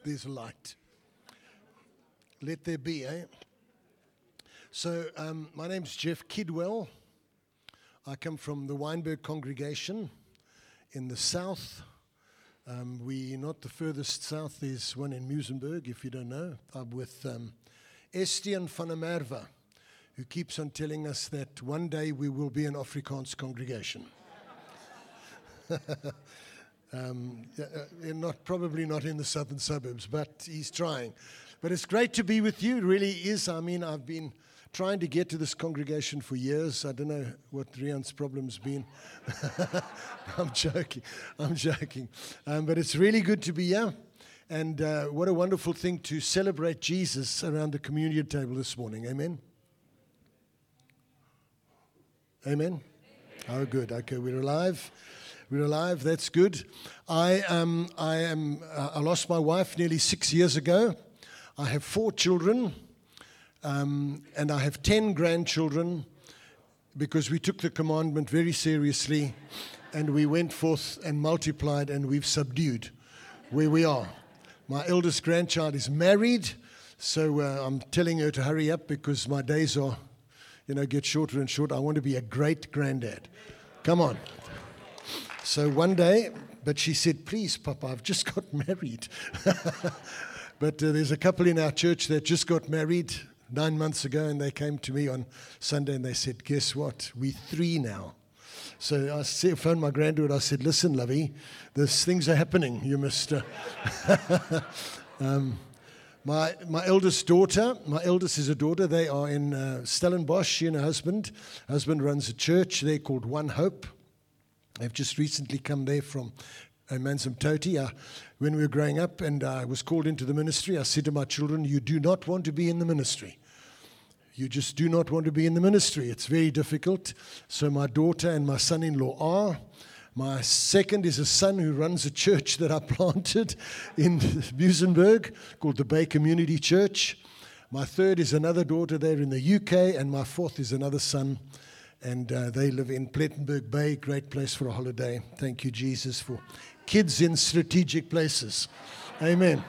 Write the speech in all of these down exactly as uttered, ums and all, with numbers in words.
There's light. Let there be, eh? So, um, my name's Jeff Kidwell. I come from the Wynberg congregation in the south. Um, we're not the furthest south. There's one in Muizenberg, if you don't know. I'm with um, Estienne van der Merwe, who keeps on telling us that one day we will be an Afrikaans congregation. um, uh, not probably not in the southern suburbs, but he's trying. But it's great to be with you. It really is. I mean, I've been trying to get to this congregation for years. I don't know what Rian's problem's been. I'm joking. I'm joking. Um, but it's really good to be here. And uh, what a wonderful thing to celebrate Jesus around the communion table this morning. Amen? Amen? Oh, good. Okay, we're alive. We're alive. That's good. I um, I am. Uh, I lost my wife nearly six years ago. I have four children, um, and I have ten grandchildren, because we took the commandment very seriously, and we went forth and multiplied, and we've subdued where we are. My eldest grandchild is married, so uh, I'm telling her to hurry up because my days are, you know, get shorter and shorter. I want to be a great granddad. Come on. So one day, but she said, please, Papa, I've just got married. But uh, there's a couple in our church that just got married nine months ago, and they came to me on Sunday, and they said, guess what? We're three now. So I said, phoned my granddaughter. I said, listen, lovey, there's things are happening. You must... Uh, um, My my eldest daughter, my eldest is a daughter. They are in uh, Stellenbosch, she and her husband. Husband runs a church there called One Hope. They've just recently come there from uh, Amanzimtoti. Uh, when we were growing up and I was called into the ministry, I said to my children, you do not want to be in the ministry. You just do not want to be in the ministry. It's very difficult. So my daughter and my son-in-law are. My second is a son who runs a church that I planted in Muizenberg called the Bay Community Church. My third is another daughter there in the U K, and my fourth is another son, and uh, they live in Plettenberg Bay, great place for a holiday. Thank you, Jesus, for kids in strategic places. Amen.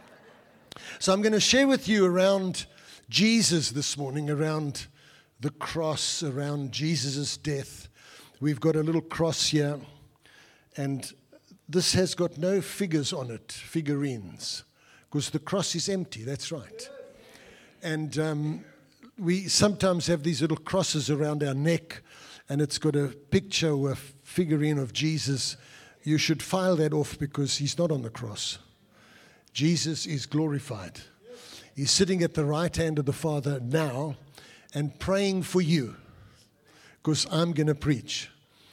So I'm going to share with you around Jesus this morning, around the cross, around Jesus' death. We've got a little cross here. And this has got no figures on it, figurines, because the cross is empty, that's right. And um, we sometimes have these little crosses around our neck, and it's got a picture or a figurine of Jesus. You should file that off because he's not on the cross. Jesus is glorified. He's sitting at the right hand of the Father now and praying for you, because I'm going to preach.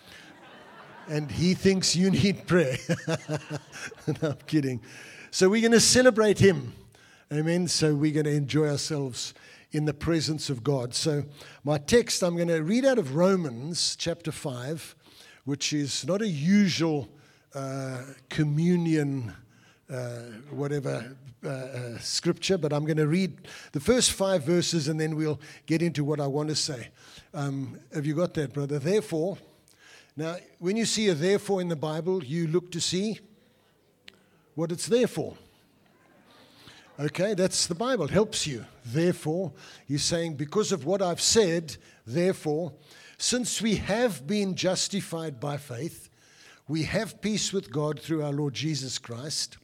And he thinks you need prayer. No, I'm kidding. So we're going to celebrate him. Amen. So we're going to enjoy ourselves in the presence of God. So my text, I'm going to read out of Romans chapter five, which is not a usual uh, communion, uh, whatever, uh, uh, scripture, but I'm going to read the first five verses and then we'll get into what I want to say. Um, have you got that, brother? Therefore... Now, when you see a therefore in the Bible, you look to see what it's there for. Okay, that's the Bible. It helps you. Therefore, he's saying, because of what I've said, therefore, since we have been justified by faith, we have peace with God through our Lord Jesus Christ,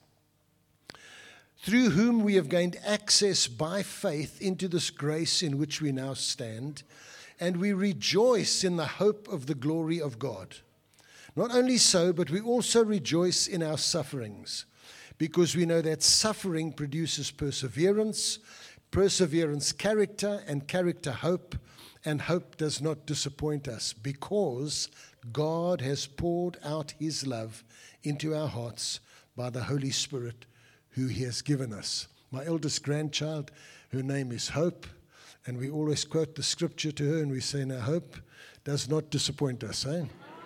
through whom we have gained access by faith into this grace in which we now stand, and we rejoice in the hope of the glory of God. Not only so, but we also rejoice in our sufferings, because we know that suffering produces perseverance, perseverance character, and character hope, and hope does not disappoint us, because God has poured out his love into our hearts by the Holy Spirit who he has given us. My eldest grandchild, her name is Hope. And we always quote the scripture to her, and we say, now, hope does not disappoint us, eh?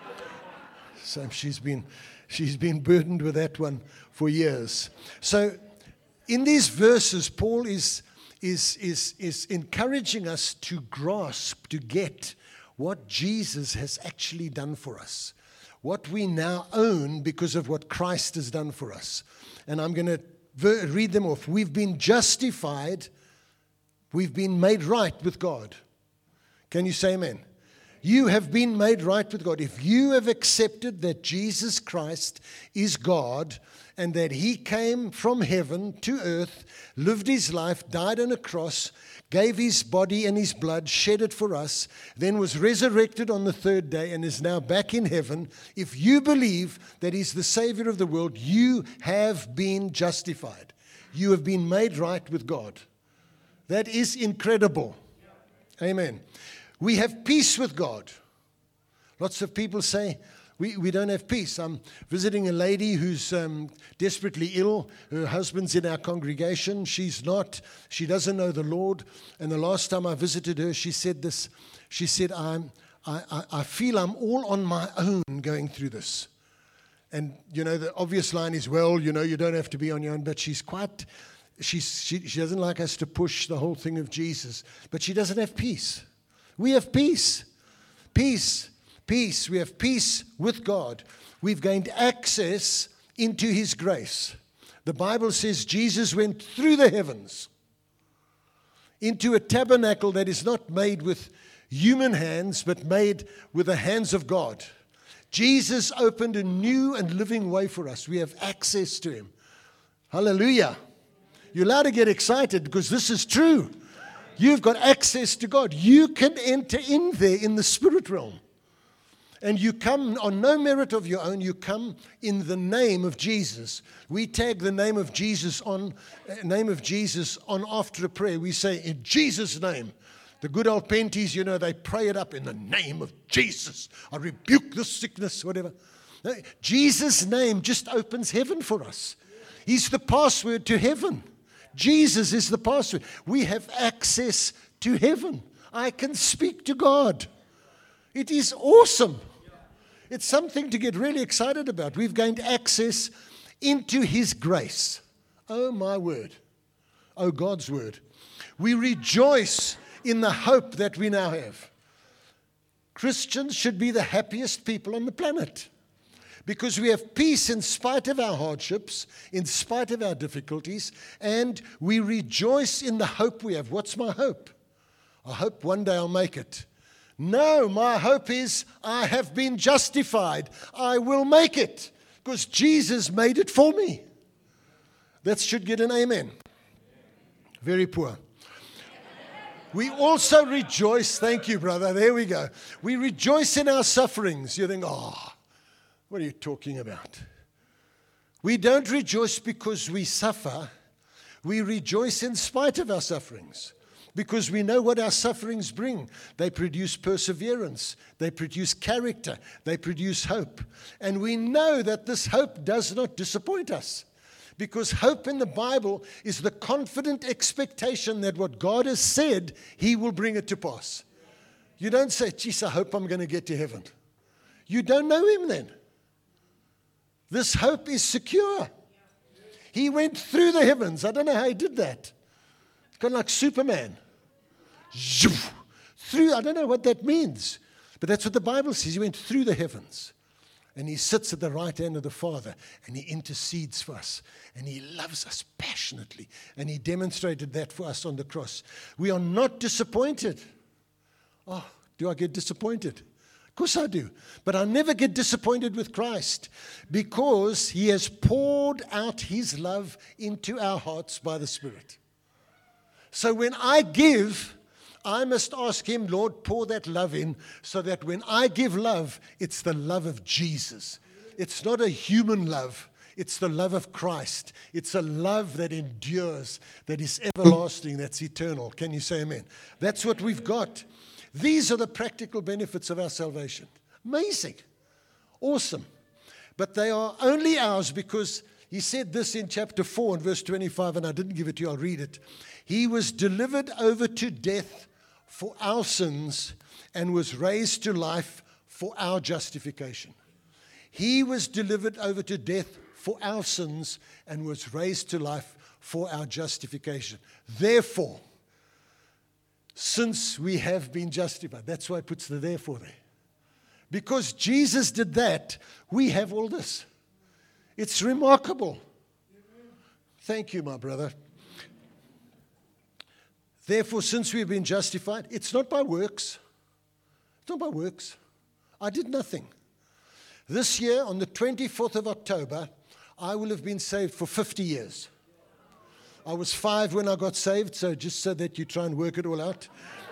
So she's been, she's been burdened with that one for years. So in these verses, Paul is, is, is, is encouraging us to grasp, to get what Jesus has actually done for us, what we now own because of what Christ has done for us. And I'm going to ver- read them off. We've been justified. We've been made right with God. Can you say amen? You have been made right with God. If you have accepted that Jesus Christ is God and that He came from heaven to earth, lived His life, died on a cross, gave His body and His blood, shed it for us, then was resurrected on the third day and is now back in heaven, if you believe that He's the Savior of the world, you have been justified. You have been made right with God. That is incredible. Amen. We have peace with God. Lots of people say, we, we don't have peace. I'm visiting a lady who's um, desperately ill. Her husband's in our congregation. She's not. She doesn't know the Lord. And the last time I visited her, she said this. She said, I'm, I, I, I feel I'm all on my own going through this. And, you know, the obvious line is, well, you know, you don't have to be on your own. But she's quite, she's, she, she doesn't like us to push the whole thing of Jesus. But she doesn't have peace. We have peace, peace, peace. We have peace with God. We've gained access into His grace. The Bible says Jesus went through the heavens into a tabernacle that is not made with human hands, but made with the hands of God. Jesus opened a new and living way for us. We have access to Him. Hallelujah. You're allowed to get excited because this is true. You've got access to God. You can enter in there in the spirit realm. And you come on no merit of your own. You come in the name of Jesus. We tag the name of Jesus on, uh, name of Jesus on after a prayer. We say, in Jesus' name. The good old Penties, you know, they pray it up in the name of Jesus. I rebuke this sickness, whatever. No, Jesus' name just opens heaven for us. He's the password to heaven. Jesus is the password. We have access to heaven. I can speak to God. It is awesome. It's something to get really excited about. We've gained access into His grace. Oh, my word. Oh, God's word. We rejoice in the hope that we now have. Christians should be the happiest people on the planet. Because we have peace in spite of our hardships, in spite of our difficulties, and we rejoice in the hope we have. What's my hope? I hope one day I'll make it. No, my hope is I have been justified. I will make it because Jesus made it for me. That should get an amen. Very poor. We also rejoice. Thank you, brother. There we go. We rejoice in our sufferings. You think, oh, what are you talking about? We don't rejoice because we suffer. We rejoice in spite of our sufferings because we know what our sufferings bring. They produce perseverance. They produce character. They produce hope. And we know that this hope does not disappoint us because hope in the Bible is the confident expectation that what God has said, He will bring it to pass. You don't say, geez, I hope I'm going to get to heaven. You don't know Him then. This hope is secure. He went through the heavens. I don't know how He did that. It's kind of like Superman. Through, I don't know what that means. But that's what the Bible says. He went through the heavens. And He sits at the right hand of the Father. And He intercedes for us. And He loves us passionately. And He demonstrated that for us on the cross. We are not disappointed. Oh, do I get disappointed? Of course I do. But I never get disappointed with Christ because He has poured out His love into our hearts by the Spirit. So when I give, I must ask Him, Lord, pour that love in so that when I give love, it's the love of Jesus. It's not a human love. It's the love of Christ. It's a love that endures, that is everlasting, that's eternal. Can you say amen? That's what we've got. These are the practical benefits of our salvation. Amazing. Awesome. But they are only ours because He said this in chapter four and verse twenty-five, and I didn't give it to you, I'll read it. He was delivered over to death for our sins and was raised to life for our justification. He was delivered over to death for our sins and was raised to life for our justification. Therefore, since we have been justified. That's why it puts the therefore there. Because Jesus did that, we have all this. It's remarkable. Thank you, my brother. Therefore, since we have been justified, it's not by works. It's not by works. I did nothing. This year, on the twenty-fourth of October, I will have been saved for fifty years. I was five when I got saved, so just so that you try and work it all out.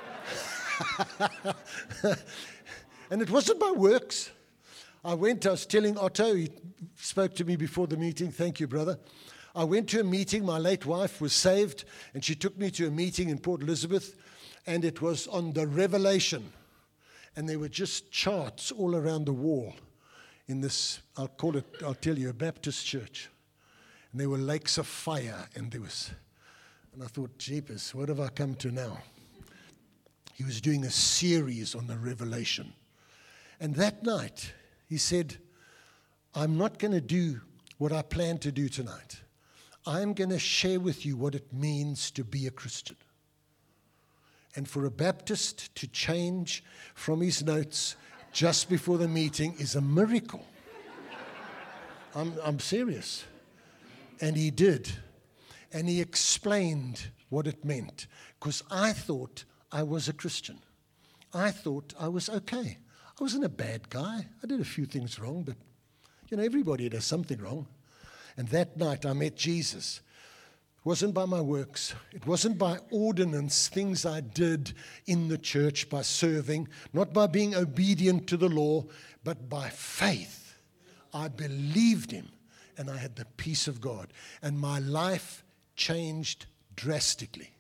And it wasn't by works. I went, I was telling Otto, he spoke to me before the meeting. Thank you, brother. I went to a meeting. My late wife was saved, and she took me to a meeting in Port Elizabeth, and it was on the Revelation. And there were just charts all around the wall in this, I'll call it, I'll tell you, a Baptist church. And there were lakes of fire, and there was, and I thought, jeepers, what have I come to now? He was doing a series on the Revelation. And that night, he said, I'm not going to do what I plan to do tonight. I'm going to share with you what it means to be a Christian. And for a Baptist to change from his notes just before the meeting is a miracle. I'm, I'm serious. And he did. And he explained what it meant. Because I thought I was a Christian. I thought I was okay. I wasn't a bad guy. I did a few things wrong, but, you know, everybody does something wrong. And that night I met Jesus. It wasn't by my works. It wasn't by ordinance, things I did in the church by serving, not by being obedient to the law, but by faith. I believed him, and I had the peace of God. And my life changed drastically.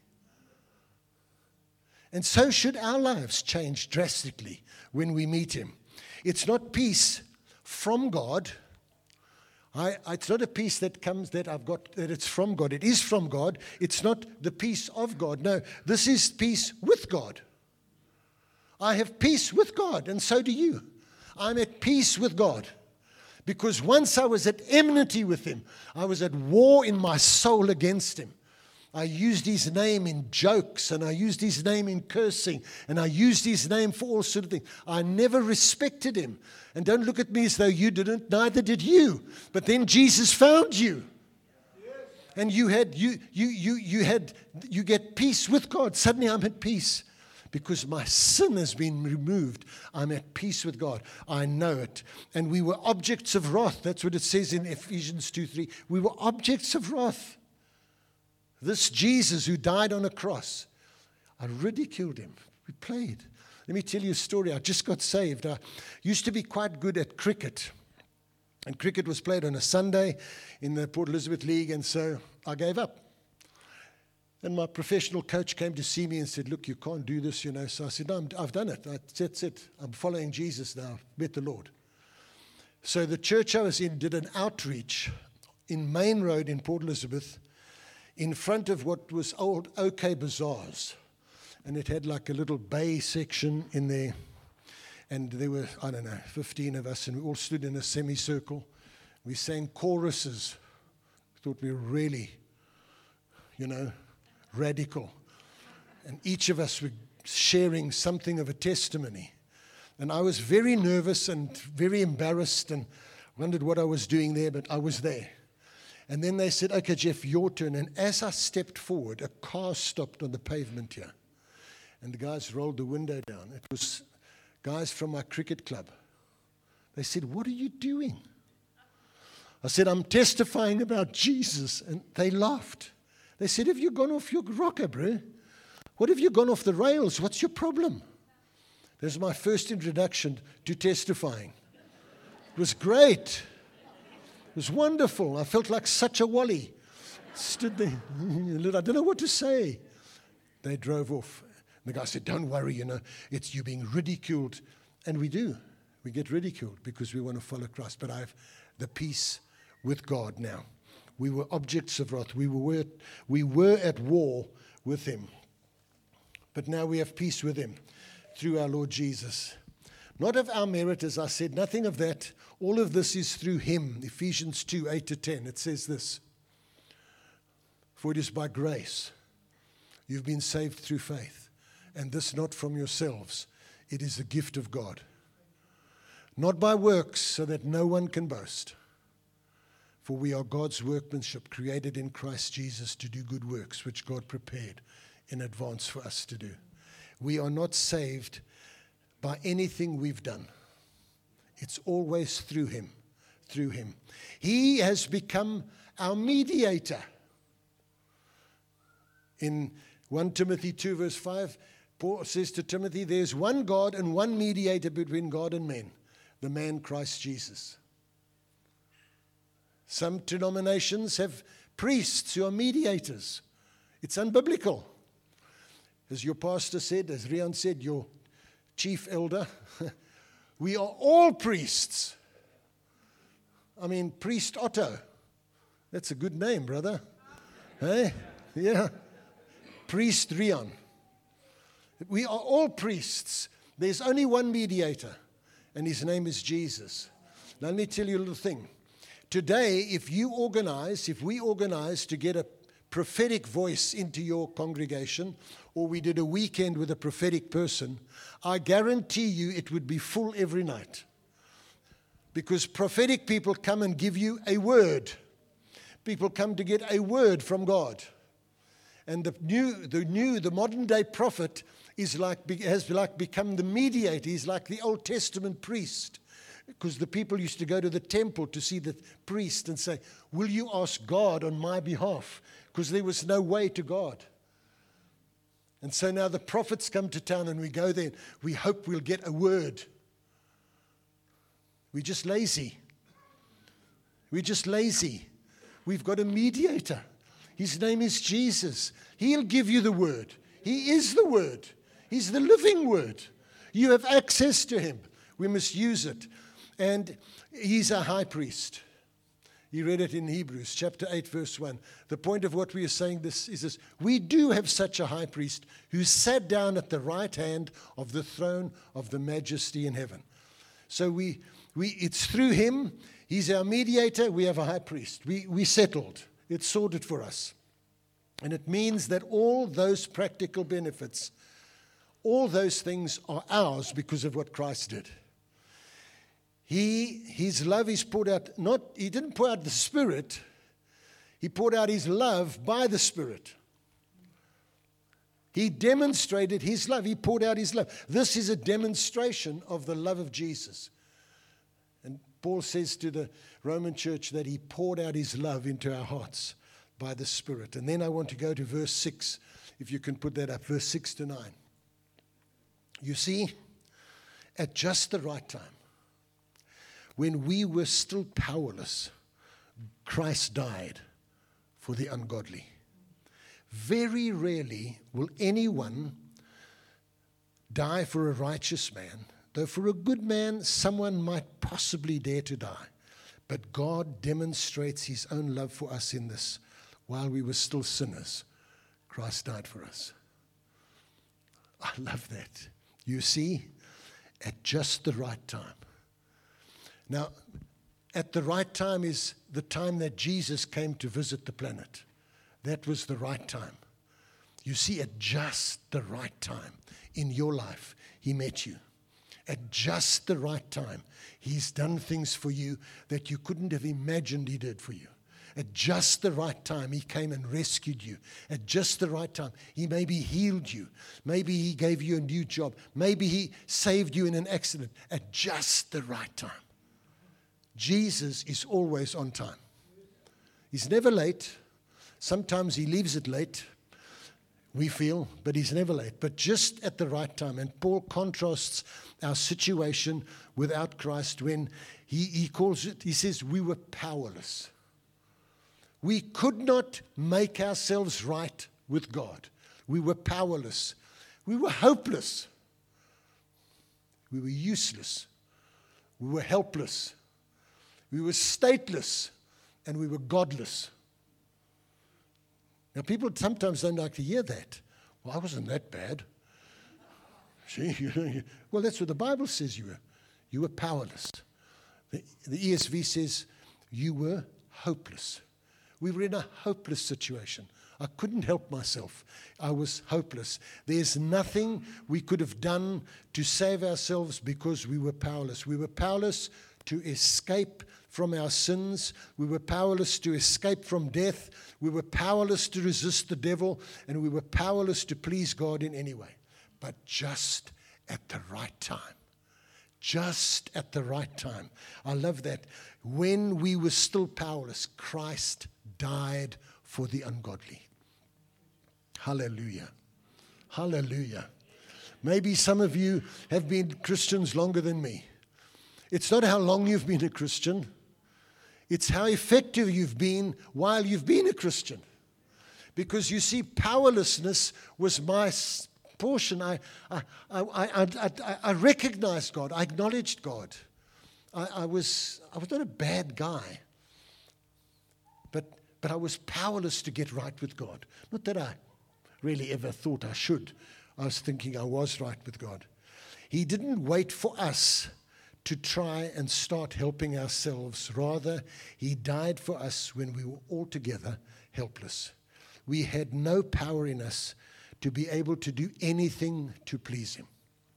And so should our lives change drastically when we meet him. It's not peace from God. I, it's not a peace that comes that I've got, that it's from God. It is from God. It's not the peace of God. No, this is peace with God. I have peace with God, and so do you. I'm at peace with God. Because once I was at enmity with him, I was at war in my soul against him. I used his name in jokes, and I used his name in cursing, and I used his name for all sorts of things. I never respected him. And don't look at me as though you didn't, neither did you. But then Jesus found you. And you had you you you you had you get peace with God. Suddenly I'm at peace. Because my sin has been removed, I'm at peace with God. I know it. And we were objects of wrath. That's what it says in Ephesians two three. We were objects of wrath. This Jesus who died on a cross, I ridiculed him. We played. Let me tell you a story. I just got saved. I used to be quite good at cricket. And cricket was played on a Sunday in the Port Elizabeth League, and so I gave up. And my professional coach came to see me and said, look, you can't do this, you know. So I said, no, I'm, I've done it. That's it. I'm following Jesus now. Met the Lord. So the church I was in did an outreach in Main Road in Port Elizabeth, in front of what was old OK Bazaars. And it had like a little bay section in there. And there were, I don't know, fifteen of us, and we all stood in a semicircle. We sang choruses. Thought we were really, you know, radical. And each of us were sharing something of a testimony. And I was very nervous and very embarrassed and wondered what I was doing there, but I was there. And then they said, okay, Jeff, your turn. And as I stepped forward, a car stopped on the pavement here. And the guys rolled the window down. It was guys from my cricket club. They said, what are you doing? I said, I'm testifying about Jesus. And they laughed. They said, have you gone off your rocker, bro? What have you gone off the rails? What's your problem? This is my first introduction to testifying. It was great. It was wonderful. I felt like such a wally. Stood there. I don't know what to say. They drove off. The guy said, don't worry, you know, it's you being ridiculed. And we do. We get ridiculed because we want to follow Christ. But I have the peace with God now. We were objects of wrath. We were, we were at war with him. But now we have peace with him through our Lord Jesus. Not of our merit, as I said, nothing of that. All of this is through him. Ephesians two, eight to ten. It says this. For it is by grace you've been saved through faith. And this not from yourselves. It is the gift of God. Not by works, so that no one can boast. For we are God's workmanship, created in Christ Jesus to do good works, which God prepared in advance for us to do. We are not saved by anything we've done. It's always through him, through him. He has become our mediator. In First Timothy two, verse five, Paul says to Timothy, there's one God and one mediator between God and men, the man Christ Jesus. Some denominations have priests who are mediators. It's unbiblical. As your pastor said, as Rian said, your chief elder, we are all priests. I mean, Priest Otto. That's a good name, brother. Hey? Yeah. Priest Rian. We are all priests. There's only one mediator, and his name is Jesus. Now, let me tell you a little thing. Today, if you organize, if we organize to get a prophetic voice into your congregation, or we did a weekend with a prophetic person, I guarantee you it would be full every night. Because prophetic people come and give you a word. People come to get a word from God. And the new, the new, the modern day prophet is like, has like become the mediator. He's like the Old Testament priest. Because the people used to go to the temple to see the priest and say, will you ask God on my behalf? Because there was no way to God. And so now the prophets come to town and we go there. We hope we'll get a word. We're just lazy. We're just lazy. We've got a mediator. His name is Jesus. He'll give you the word. He is the word. He's the living word. You have access to him. We must use it. And he's a high priest. You read it in Hebrews chapter eight, verse one. The point of what we are saying this is this. We do have such a high priest who sat down at the right hand of the throne of the majesty in heaven. So we, we it's through him. He's our mediator. We have a high priest. We, we settled. It's sorted for us. And it means that all those practical benefits, all those things are ours because of what Christ did. He, his love is poured out, not, he didn't pour out the Spirit, he poured out his love by the Spirit. He demonstrated his love, he poured out his love. This is a demonstration of the love of Jesus. And Paul says to the Roman church that he poured out his love into our hearts by the Spirit. And then I want to go to verse six, if you can put that up, verse six to nine. You see, at just the right time, when we were still powerless, Christ died for the ungodly. Very rarely will anyone die for a righteous man, though for a good man, someone might possibly dare to die. But God demonstrates his own love for us in this. While we were still sinners, Christ died for us. I love that. You see, at just the right time. Now, at the right time is the time that Jesus came to visit the planet. That was the right time. You see, at just the right time in your life, he met you. At just the right time, he's done things for you that you couldn't have imagined he did for you. At just the right time, he came and rescued you. At just the right time, he maybe healed you. Maybe he gave you a new job. Maybe he saved you in an accident. At just the right time. Jesus is always on time. He's never late. Sometimes he leaves it late, we feel, but he's never late. But just at the right time. And Paul contrasts our situation without Christ when he, he calls it, he says, we were powerless. We could not make ourselves right with God. We were powerless. We were hopeless. We were useless. We were helpless. We were stateless, and we were godless. Now, people sometimes don't like to hear that. Well, I wasn't that bad. See, well, that's what the Bible says you were. You were powerless. The, the E S V says you were hopeless. We were in a hopeless situation. I couldn't help myself. I was hopeless. There's nothing we could have done to save ourselves because we were powerless. We were powerless to escape from our sins. We were powerless to escape from death. We were powerless to resist the devil. And we were powerless to please God in any way. But just at the right time. Just at the right time. I love that. When we were still powerless, Christ died for the ungodly. Hallelujah. Hallelujah. Maybe some of you have been Christians longer than me. It's not how long you've been a Christian. It's how effective you've been while you've been a Christian. Because you see, powerlessness was my portion. I, I, I, I, I, I recognized God. I acknowledged God. I, I was, I was not a bad guy. But, but I was powerless to get right with God. Not that I really ever thought I should. I was thinking I was right with God. He didn't wait for us to try and start helping ourselves. Rather, he died for us when we were altogether helpless. We had no power in us to be able to do anything to please him.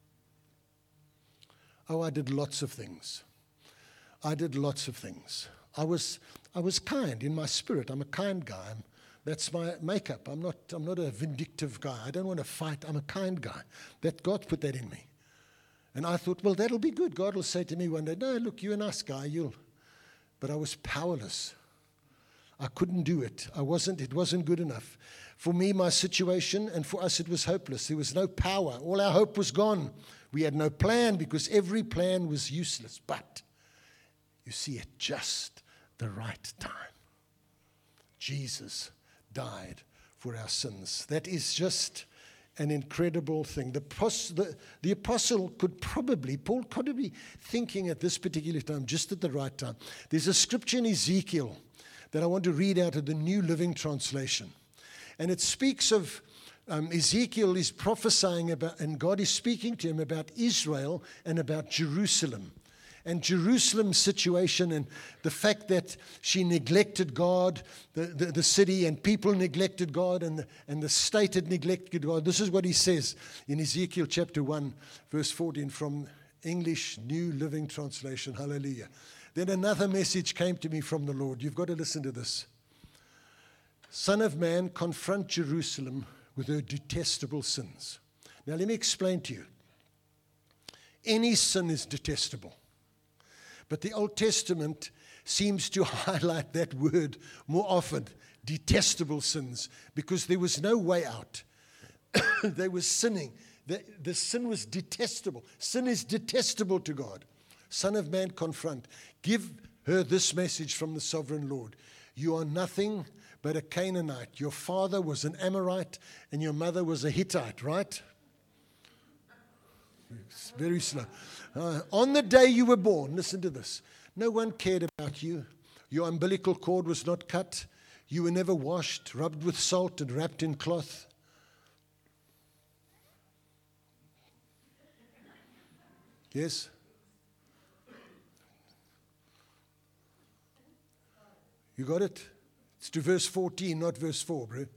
Oh, I did lots of things. I did lots of things. I was I was kind in my spirit. I'm a kind guy. I'm, that's my makeup. I'm not I'm not a vindictive guy. I don't want to fight. I'm a kind guy. That God put that in me. And I thought, well, that'll be good. God will say to me one day, no, look, you're a nice guy. You'll. But I was powerless. I couldn't do it. I wasn't. It wasn't good enough. For me, my situation, and for us, it was hopeless. There was no power. All our hope was gone. We had no plan because every plan was useless. But you see, at just the right time, Jesus died for our sins. That is just an incredible thing. The, the, the apostle could probably, Paul could be thinking at this particular time, just at the right time. There's a scripture in Ezekiel that I want to read out of the New Living Translation. And it speaks of um, Ezekiel is prophesying about, and God is speaking to him about Israel and about Jerusalem. And Jerusalem's situation and the fact that she neglected God, the, the, the city and people neglected God and the, and the state had neglected God. This is what he says in Ezekiel chapter one, verse fourteen from English New Living Translation. Hallelujah. Then another message came to me from the Lord. You've got to listen to this. Son of man, confront Jerusalem with her detestable sins. Now let me explain to you. Any sin is detestable. But the Old Testament seems to highlight that word more often, detestable sins, because there was no way out. They were sinning. The, the sin was detestable. Sin is detestable to God. Son of man, confront. Give her this message from the sovereign Lord. You are nothing but a Canaanite. Your father was an Amorite and your mother was a Hittite, right? It's very slow. Uh, on the day you were born, listen to this. No one cared about you. Your umbilical cord was not cut. You were never washed, rubbed with salt, and wrapped in cloth. Yes? You got it? It's to verse fourteen, not verse four, bro.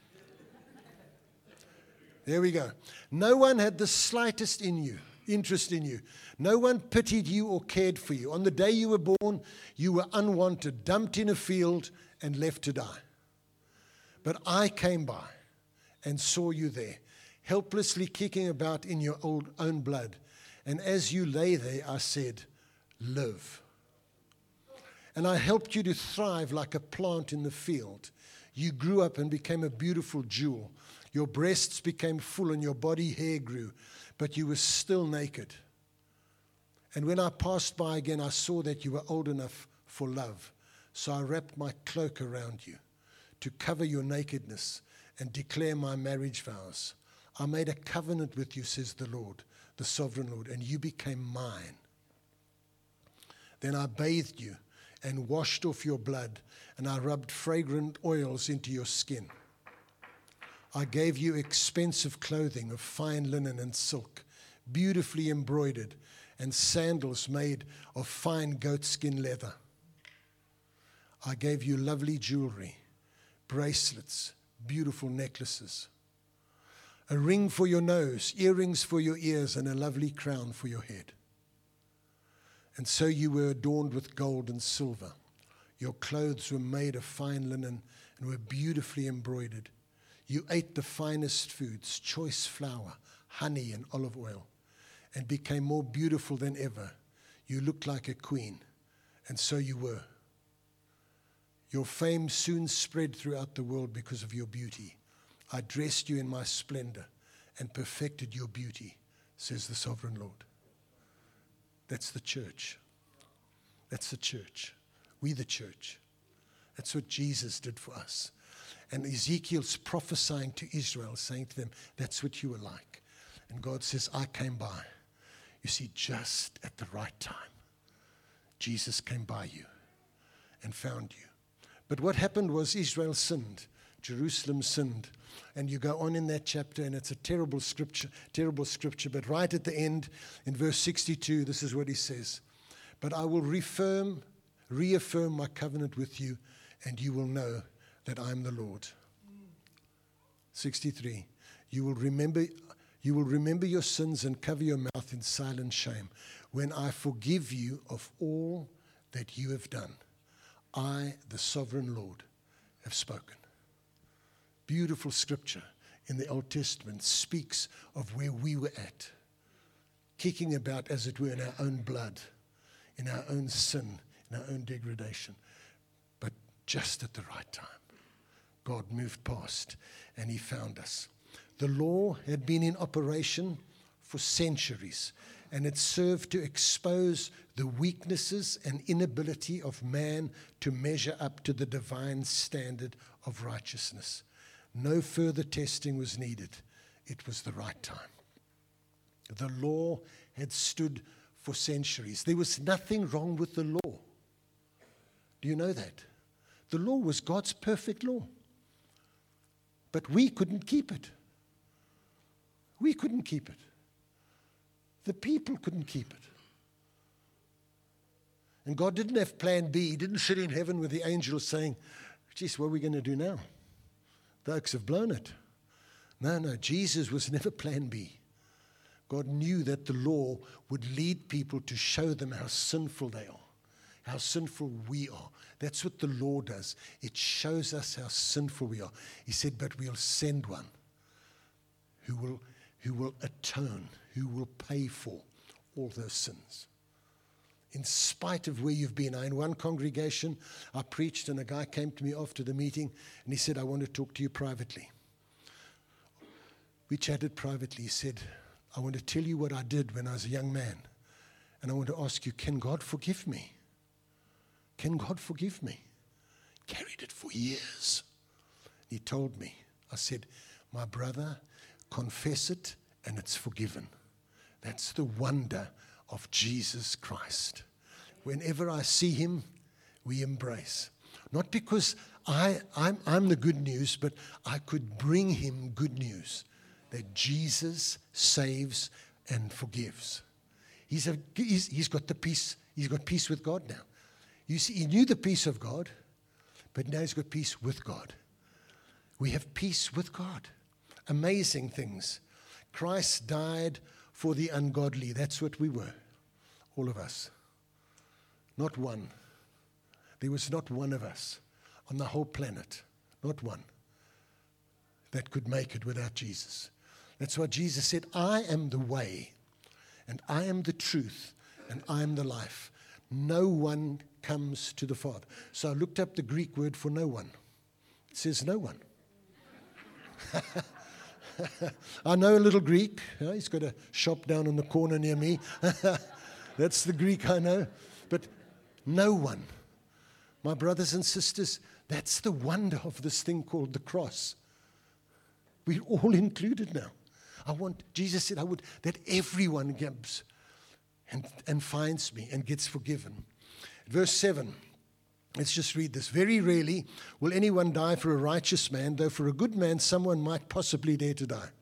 There we go. No one had the slightest in you, interest in you. No one pitied you or cared for you. On the day you were born, you were unwanted, dumped in a field, and left to die. But I came by and saw you there, helplessly kicking about in your old, own blood. And as you lay there, I said, live. And I helped you to thrive like a plant in the field. You grew up and became a beautiful jewel. Your breasts became full and your body hair grew, but you were still naked. And when I passed by again, I saw that you were old enough for love. So I wrapped my cloak around you to cover your nakedness and declare my marriage vows. I made a covenant with you, says the Lord, the sovereign Lord, and you became mine. Then I bathed you and washed off your blood, and I rubbed fragrant oils into your skin. I gave you expensive clothing of fine linen and silk, beautifully embroidered, and sandals made of fine goatskin leather. I gave you lovely jewelry, bracelets, beautiful necklaces, a ring for your nose, earrings for your ears, and a lovely crown for your head. And so you were adorned with gold and silver. Your clothes were made of fine linen and were beautifully embroidered. You ate the finest foods, choice flour, honey, and olive oil, and became more beautiful than ever. You looked like a queen, and so you were. Your fame soon spread throughout the world because of your beauty. I dressed you in my splendor and perfected your beauty, says the sovereign Lord. That's the church. That's the church. We the church. That's what Jesus did for us. And Ezekiel's prophesying to Israel, saying to them, that's what you were like. And God says, I came by. You see, just at the right time, Jesus came by you and found you. But what happened was Israel sinned. Jerusalem sinned. And you go on in that chapter, and it's a terrible scripture, terrible scripture. But right at the end, in verse sixty-two, this is what he says. But I will reaffirm, reaffirm my covenant with you, and you will know that I am the Lord. sixty-three. You will remember, you will remember your sins and cover your mouth in silent shame when I forgive you of all that you have done. I, the sovereign Lord, have spoken. Beautiful scripture in the Old Testament speaks of where we were at, kicking about, as it were, in our own blood, in our own sin, in our own degradation. But just at the right time, God moved past and he found us. The law had been in operation for centuries, and it served to expose the weaknesses and inability of man to measure up to the divine standard of righteousness. No further testing was needed. It was the right time. The law had stood for centuries. There was nothing wrong with the law. Do you know that? The law was God's perfect law. But we couldn't keep it. We couldn't keep it. The people couldn't keep it. And God didn't have plan B. He didn't sit in heaven with the angels saying, geez, what are we going to do now? The oaks have blown it. No, no, Jesus was never plan B. God knew that the law would lead people to show them how sinful they are, how sinful we are. That's what the law does. It shows us how sinful we are. He said, but we'll send one who will, who will atone, who will pay for all those sins. In spite of where you've been. I, in one congregation, I preached, and a guy came to me after the meeting, and he said, I want to talk to you privately. We chatted privately. He said, I want to tell you what I did when I was a young man, and I want to ask you, can God forgive me? Can God forgive me? Carried it for years. He told me. I said, my brother, confess it, and it's forgiven. That's the wonder of Jesus Christ. Whenever I see him, we embrace. Not because I, I'm, I'm the good news, but I could bring him good news that Jesus saves and forgives. He's, a, he's, he's got the peace. He's got peace with God now. You see, he knew the peace of God, but now he's got peace with God. We have peace with God. Amazing things. Christ died for the ungodly. That's what we were, all of us. Not one. There was not one of us on the whole planet, not one, that could make it without Jesus. That's why Jesus said, I am the way, and I am the truth, and I am the life. No one comes to the Father. So I looked up the Greek word for no one. It says no one. I know a little Greek. You know, he's got a shop down on the corner near me. That's the Greek I know. But no one. My brothers and sisters, that's the wonder of this thing called the cross. We're all included now. I want, Jesus said, I would that everyone gives and, and finds me and gets forgiven. Verse seven. Let's just read this. Very rarely will anyone die for a righteous man, though for a good man someone might possibly dare to die.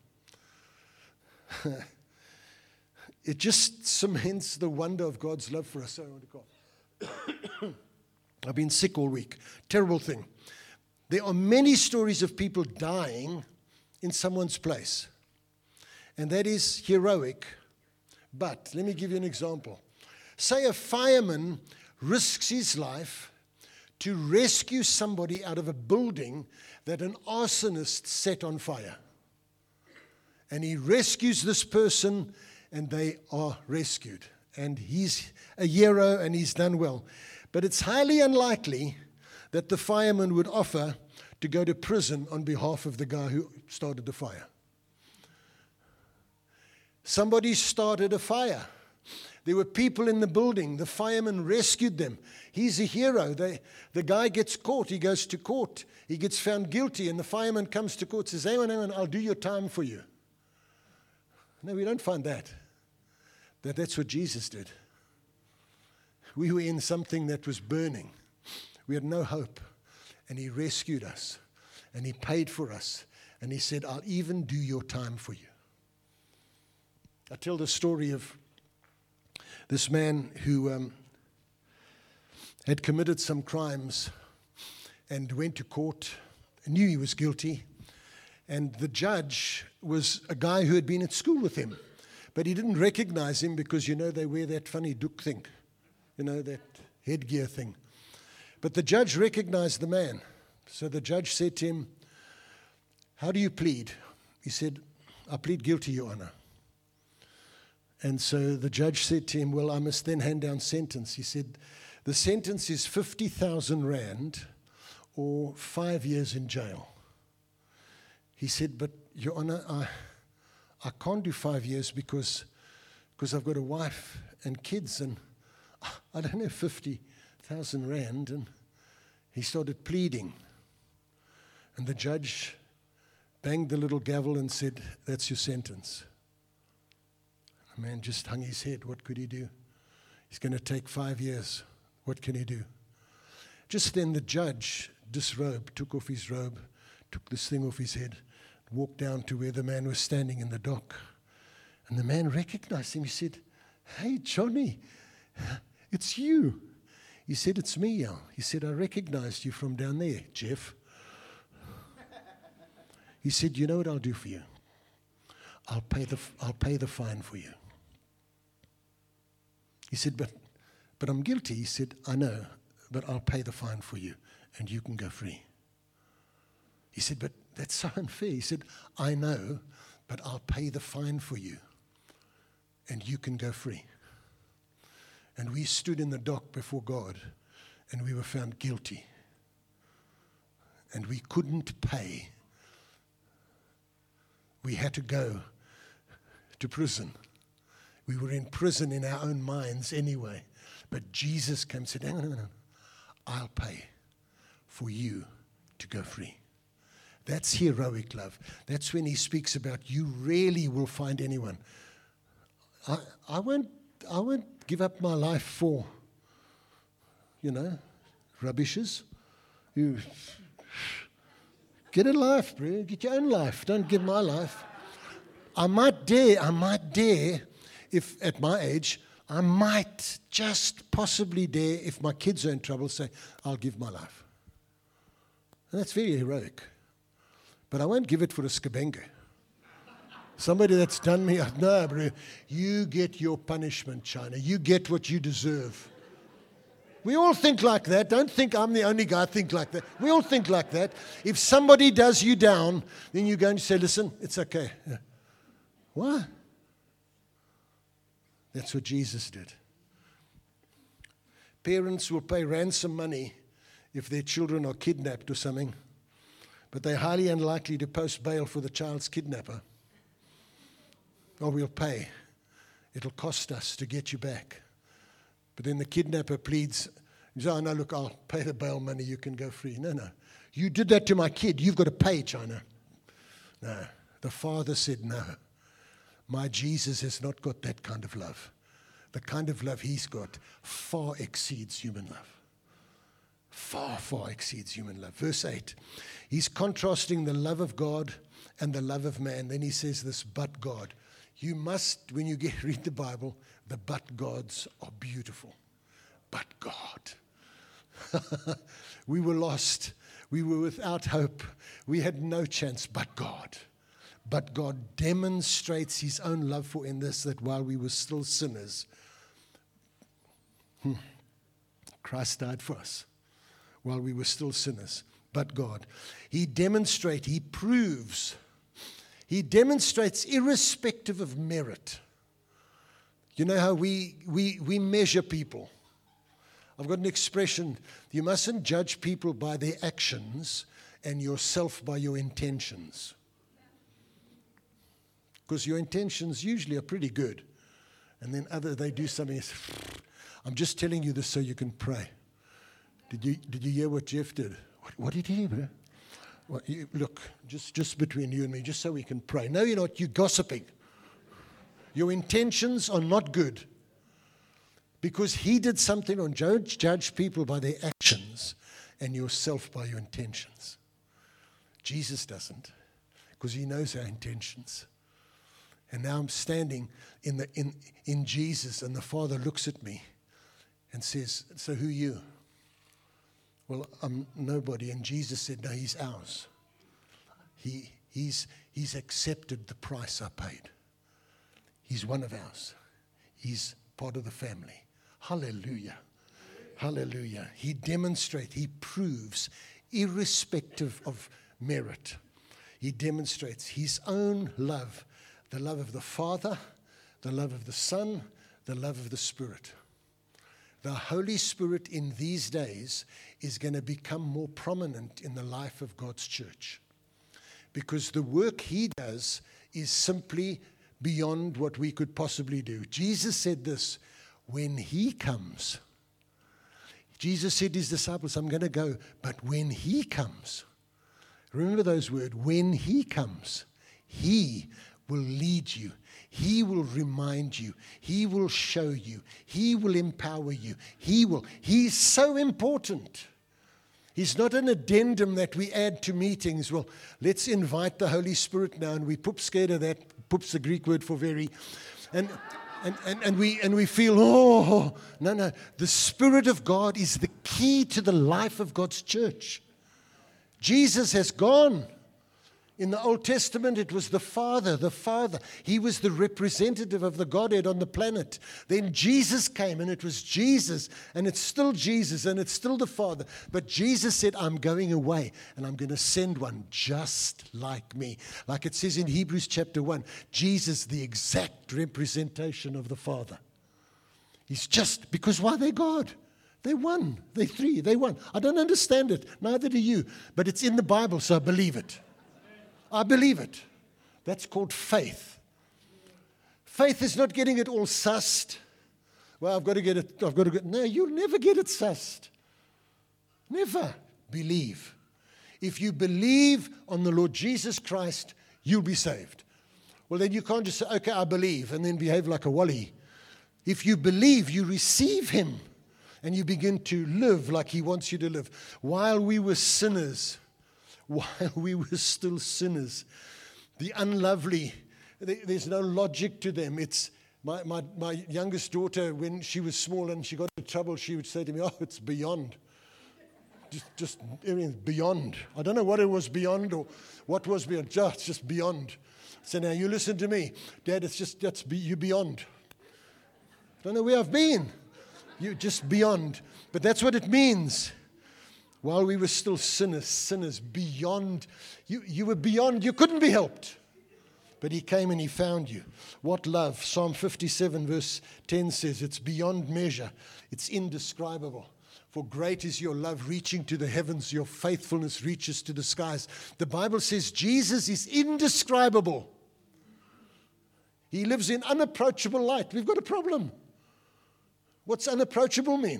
It just cements the wonder of God's love for us. Sorry, I want to cough. I've been sick all week. Terrible thing. There are many stories of people dying in someone's place. And that is heroic. But let me give you an example. Say a fireman risks his life to rescue somebody out of a building that an arsonist set on fire. And he rescues this person, and they are rescued. And he's a hero, and he's done well. But it's highly unlikely that the fireman would offer to go to prison on behalf of the guy who started the fire. Somebody started a fire. There were people in the building. The fireman rescued them. He's a hero. They, the guy gets caught. He goes to court. He gets found guilty, and the fireman comes to court and says, hang on, hang on, I'll do your time for you. No, we don't find that. That that's what Jesus did. We were in something that was burning. We had no hope. And he rescued us. And he paid for us. And he said, I'll even do your time for you. I tell the story of this man who um, had committed some crimes and went to court, knew he was guilty, and the judge was a guy who had been at school with him, but he didn't recognize him because, you know, they wear that funny doek thing, you know, that headgear thing. But the judge recognized the man. So the judge said to him, how do you plead? He said, I plead guilty, Your Honor. And so the judge said to him, well, I must then hand down sentence. He said, the sentence is fifty thousand rand or five years in jail. He said, but Your Honor, I, I can't do five years because, because I've got a wife and kids, and I don't have fifty thousand rand. And he started pleading. And the judge banged the little gavel and said, that's your sentence. The man just hung his head. What could he do? He's going to take five years. What can he do? Just then the judge disrobed, took off his robe, took this thing off his head, walked down to where the man was standing in the dock. And the man recognized him. He said, hey, Johnny, it's you. He said, it's me, yeah. He said, I recognized you from down there, Jeff. He said, you know what I'll do for you? I'll pay the, I'll pay the fine for you. He said, but, but I'm guilty. He said, I know, but I'll pay the fine for you, and you can go free. He said, but that's so unfair. He said, I know, but I'll pay the fine for you, and you can go free. And we stood in the dock before God, and we were found guilty. And we couldn't pay. We had to go to prison. We were in prison in our own minds anyway. But Jesus came and said, hang on, hang on, I'll pay for you to go free. That's heroic love. That's when he speaks about you really will find anyone. I, I won't I won't give up my life for, you know, rubbishes. You get a life, bro. Get your own life. Don't give my life. I might dare, I might dare, if at my age, I might just possibly dare, if my kids are in trouble, say, I'll give my life. And that's very heroic. But I won't give it for a skabenge. Somebody that's done me, no, bro, you get your punishment, China. You get what you deserve. We all think like that. Don't think I'm the only guy think like that. We all think like that. If somebody does you down, then you're going to say, listen, it's okay. What? That's what Jesus did. Parents will pay ransom money if their children are kidnapped or something, but they're highly unlikely to post bail for the child's kidnapper. Or we'll pay. It'll cost us to get you back. But then the kidnapper pleads, he says, oh, no, look, I'll pay the bail money, you can go free. No, no. You did that to my kid, you've got to pay, China. No. The father said, no. My Jesus has not got that kind of love. The kind of love he's got far exceeds human love. Far, far exceeds human love. Verse eight. He's contrasting the love of God and the love of man. Then he says this, but God. You must, when you get read the Bible, the but gods are beautiful. But God. We were lost. We were without hope. We had no chance, but God. But God demonstrates his own love for in this, that while we were still sinners, Hmm. Christ died for us while we were still sinners. But God, he demonstrates, he proves, he demonstrates irrespective of merit. You know how we, we, we measure people. I've got an expression, you mustn't judge people by their actions and yourself by your intentions. Because your intentions usually are pretty good. And then other they do something. I'm just telling you this so you can pray. Did you did you hear what Jeff did? What, what did he do, bro? Well, you, look, just, just between you and me, just so we can pray. No, you're not. You're gossiping. Your intentions are not good. Because he did something on judge, judge people by their actions and yourself by your intentions. Jesus doesn't, because he knows our intentions. And now I'm standing in the in, in Jesus, and the Father looks at me and says, so who are you? Well, I'm nobody. And Jesus said, no, he's ours. He, he's, he's accepted the price I paid. He's one of ours. He's part of the family. Hallelujah. Hallelujah. He demonstrates, he proves, irrespective of merit, he demonstrates his own love, the love of the Father, the love of the Son, the love of the Spirit. The Holy Spirit in these days is going to become more prominent in the life of God's church. Because the work he does is simply beyond what we could possibly do. Jesus said this, when he comes, Jesus said to his disciples, I'm going to go, but when he comes, remember those words, when he comes, he will lead you. He will remind you. He will show you. He will empower you. He will. He's so important. He's not an addendum that we add to meetings. Well, let's invite the Holy Spirit now, and we poop scared of that. Poop's the Greek word for very. And, and, and, and, we, and we feel, oh, no, no. The Spirit of God is the key to the life of God's church. Jesus has gone. In the Old Testament, it was the Father, the Father. He was the representative of the Godhead on the planet. Then Jesus came, and it was Jesus, and it's still Jesus, and it's still the Father. But Jesus said, I'm going away, and I'm going to send one just like me. Like it says in Hebrews chapter one, Jesus, the exact representation of the Father. He's just, because why? They're God. They won. They're three. They won. I don't understand it. Neither do you. But it's in the Bible, so I believe it. I believe it. That's called faith. Faith is not getting it all sussed. Well, I've got to get it. I've got to get. No, you'll never get it sussed. Never. Believe. If you believe on the Lord Jesus Christ, you'll be saved. Well, then you can't just say, okay, I believe, and then behave like a wally. If you believe, you receive him, and you begin to live like he wants you to live. While we were sinners, while we were still sinners, the unlovely, there's no logic to them. It's my, my, my youngest daughter, when she was small and she got into trouble, she would say to me, oh, it's beyond. Just, just everything's beyond. I don't know what it was beyond or what was beyond. Just, just beyond. So now you listen to me. Dad, it's just, that's be, you beyond. I don't know where I've been. You just beyond. But that's what it means. While we were still sinners, sinners, beyond, you, you were beyond, you couldn't be helped. But he came and he found you. What love? Psalm fifty-seven verse ten says, it's beyond measure. It's indescribable. For great is your love reaching to the heavens. Your faithfulness reaches to the skies. The Bible says Jesus is indescribable. He lives in unapproachable light. We've got a problem. What's unapproachable mean?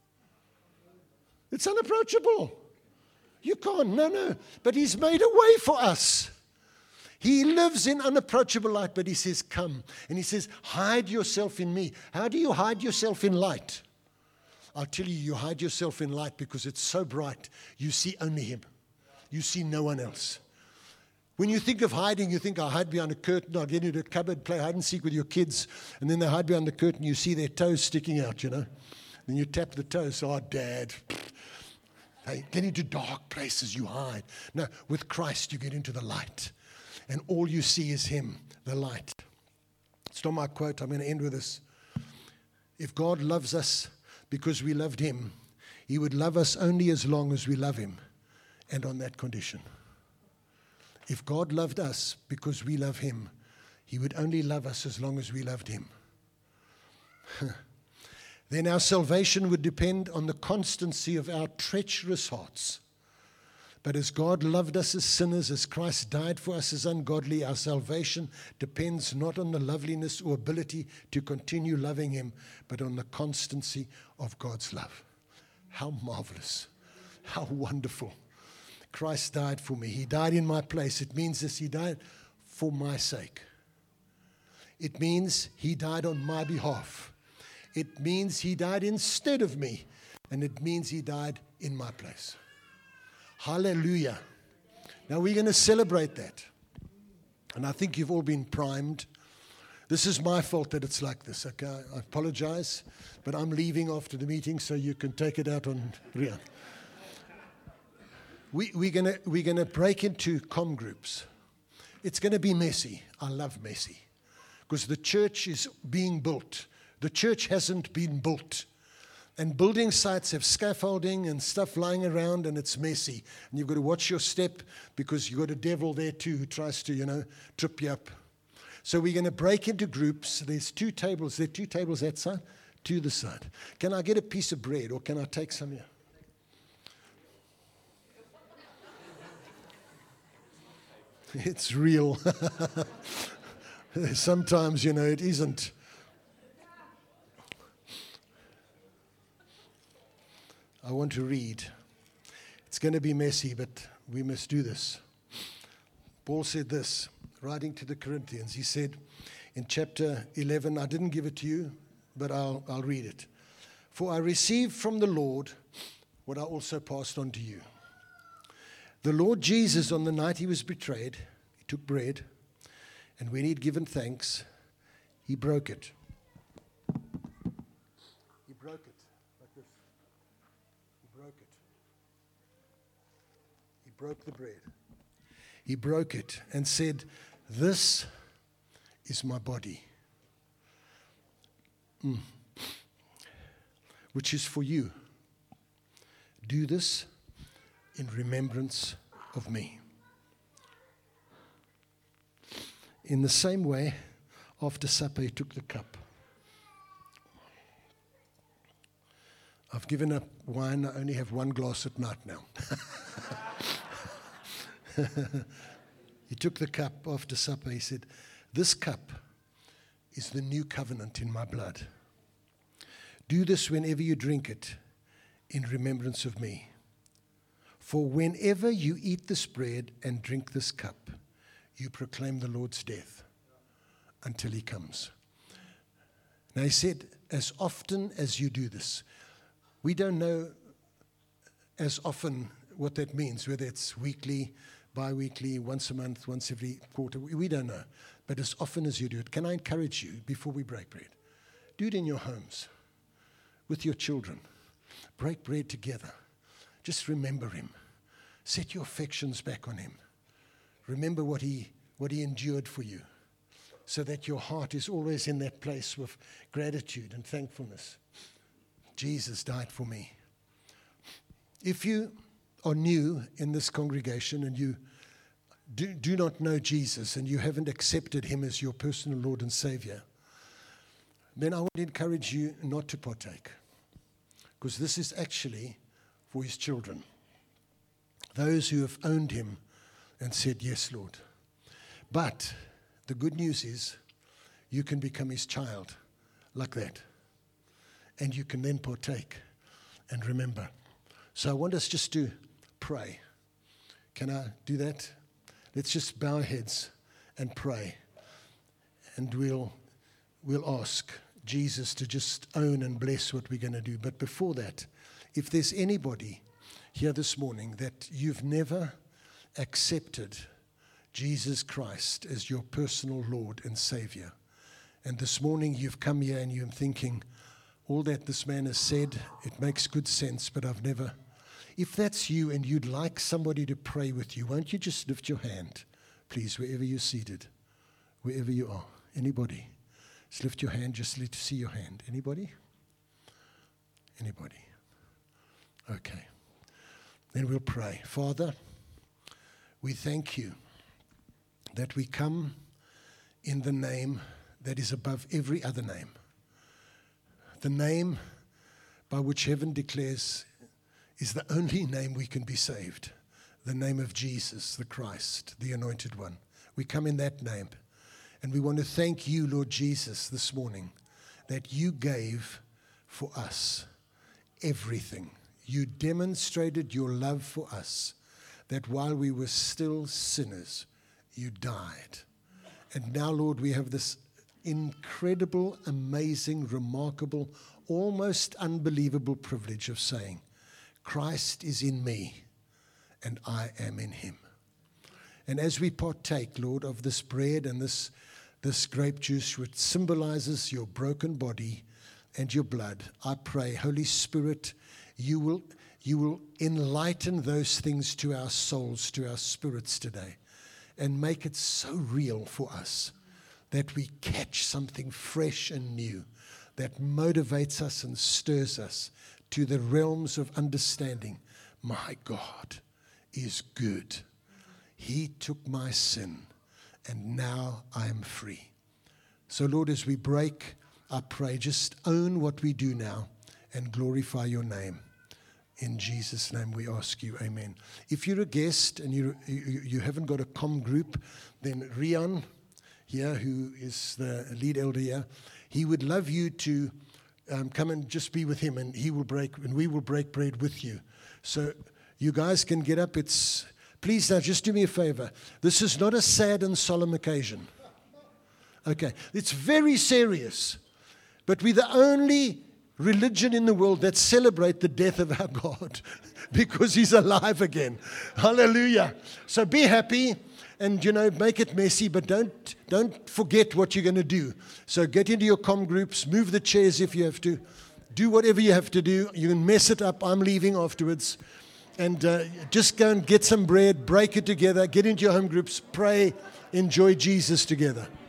It's unapproachable. You can't, no, no. But he's made a way for us. He lives in unapproachable light, but he says, come. And he says, hide yourself in me. How do you hide yourself in light? I'll tell you, you hide yourself in light because it's so bright, you see only him. You see no one else. When you think of hiding, you think, I'll hide behind a curtain, I'll get into a cupboard, play hide and seek with your kids, and then they hide behind the curtain, you see their toes sticking out, you know. Then you tap the toes, oh, Dad. Hey, get into dark places, you hide. No, with Christ, you get into the light. And all you see is him, the light. It's not my quote, I'm going to end with this. If God loves us, because we loved him, he would love us only as long as we love him, and on that condition. If God loved us because we love him, he would only love us as long as we loved him. Then our salvation would depend on the constancy of our treacherous hearts. But as God loved us as sinners, as Christ died for us as ungodly, our salvation depends not on the loveliness or ability to continue loving him, but on the constancy of God's love. How marvelous. How wonderful. Christ died for me. He died in my place. It means this, he died for my sake. It means he died on my behalf. It means he died instead of me. And it means he died in my place. Hallelujah. Now we're going to celebrate that. And I think you've all been primed. This is my fault that it's like this. Okay, I apologize. But I'm leaving after the meeting so you can take it out on Rian. We, we're going to we're going to break into comm groups. It's going to be messy. I love messy. Because the church is being built. The church hasn't been built. And building sites have scaffolding and stuff lying around, and it's messy. And you've got to watch your step because you've got a devil there too who tries to, you know, trip you up. So we're going to break into groups. There's two tables. There are two tables that side, to the side. Can I get a piece of bread or can I take some here? It's real. Sometimes, you know, it isn't. I want to read. It's going to be messy, but we must do this. Paul said this, writing to the Corinthians. He said in chapter eleven, I didn't give it to you, but I'll, I'll read it. For I received from the Lord what I also passed on to you. The Lord Jesus, on the night he was betrayed, he took bread, and when he'd given thanks, he broke it. He broke it like this. He broke it. He broke the bread. He broke it and said, this is my body, mm. which is for you. Do this in remembrance of me. In the same way, after supper, he took the cup. I've given up wine. I only have one glass at night now. He took the cup after supper. He said, this cup is the new covenant in my blood. Do this whenever you drink it in remembrance of me. For whenever you eat this bread and drink this cup, you proclaim the Lord's death until he comes. Now he said, as often as you do this. We don't know as often what that means, whether it's weekly, bi-weekly, once a month, once every quarter. We don't know. But as often as you do it, can I encourage you, before we break bread, do it in your homes, with your children. Break bread together. Just remember him. Set your affections back on him. Remember what he what he endured for you, so that your heart is always in that place with gratitude and thankfulness. Jesus died for me. If you are new in this congregation and you do, do not know Jesus and you haven't accepted him as your personal Lord and Savior, then I want to encourage you not to partake, because this is actually for his children, those who have owned him and said, yes, Lord. But the good news is you can become his child like that. And you can then partake and remember. So I want us just to pray. Can I do that? Let's just bow our heads and pray. And we'll, we'll ask Jesus to just own and bless what we're going to do. But before that, if there's anybody here this morning that you've never accepted Jesus Christ as your personal Lord and Savior, and this morning you've come here and you're thinking, all that this man has said, it makes good sense, but I've never. If that's you and you'd like somebody to pray with you, won't you just lift your hand, please, wherever you're seated, wherever you are. Anybody? Just lift your hand, just let to see your hand. Anybody? Anybody? Okay. Then we'll pray. Father, we thank you that we come in the name that is above every other name. The name by which heaven declares is the only name we can be saved. The name of Jesus, the Christ, the Anointed One. We come in that name. And we want to thank you, Lord Jesus, this morning, that you gave for us everything. You demonstrated your love for us, that while we were still sinners, you died. And now, Lord, we have this incredible, amazing, remarkable, almost unbelievable privilege of saying, Christ is in me, and I am in him. And as we partake, Lord, of this bread and this, this grape juice, which symbolizes your broken body and your blood, I pray, Holy Spirit, you will, you will enlighten those things to our souls, to our spirits today, and make it so real for us that we catch something fresh and new that motivates us and stirs us to the realms of understanding. My God is good. He took my sin, and now I am free. So, Lord, as we break, I pray, just own what we do now and glorify your name. In Jesus' name we ask you, amen. If you're a guest and you you, you haven't got a comm group, then Rian here, who is the lead elder here, he would love you to um, come and just be with him, and he will break, and we will break bread with you. So you guys can get up. It's please now just do me a favor. This is not a sad and solemn occasion. Okay, it's very serious, but we're the only religion in the world that celebrate the death of our God because he's alive again. Hallelujah. So be happy and, you know, make it messy, but don't don't forget what you're going to do. So get into your comm groups, move the chairs if you have to, do whatever you have to do. You can mess it up. I'm leaving afterwards. And uh, just go and get some bread, break it together, get into your home groups, pray, enjoy Jesus together.